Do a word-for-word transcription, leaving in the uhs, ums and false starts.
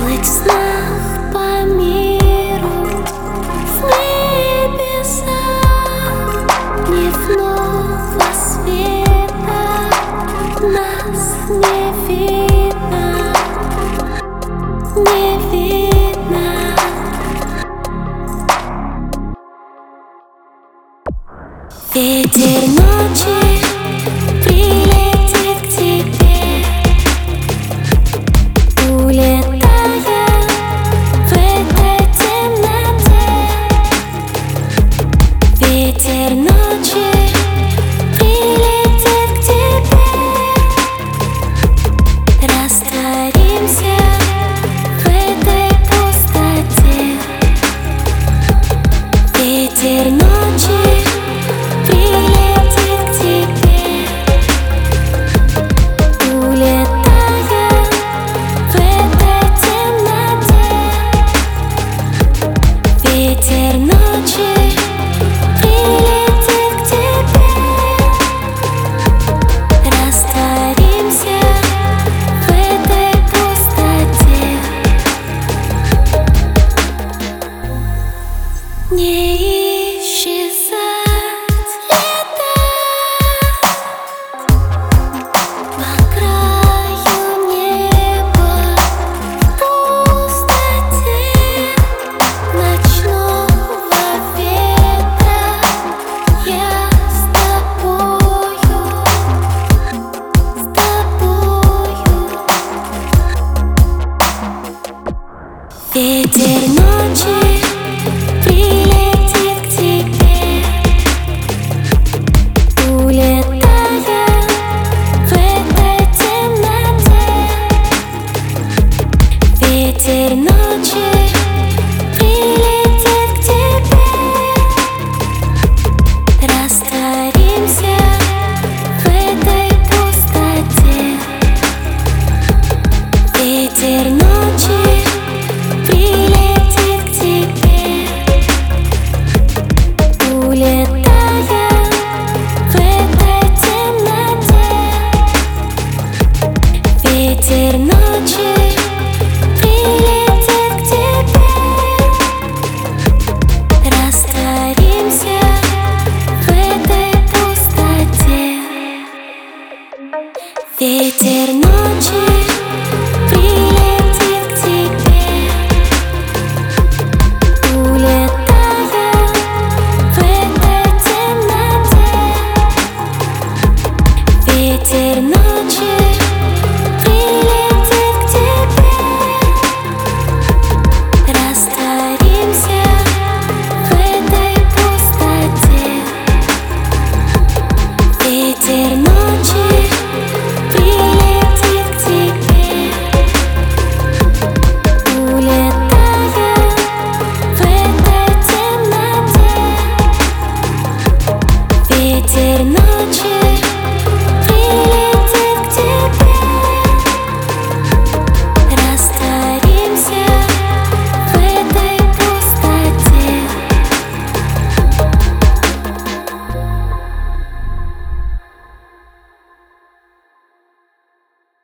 Плыть в снах по миру, в небесах дневного света нас не видно, не видно. Ветер ночи прилетит к тебе, улетая в этой темноте. Ветер ночи прилетит к тебе, растворимся в этой пустоте. Ветер ночи прилетит к тебе, улетая в этой темноте. Ветер ночи прилетит к тебе, растворимся в этой пустоте. Не исчезать лето по краю неба, в пустоте ночного ветра. Я с тобою, с тобою. Ветер ночи прилетит к тебе, улетая в этой темноте. Ветер ночи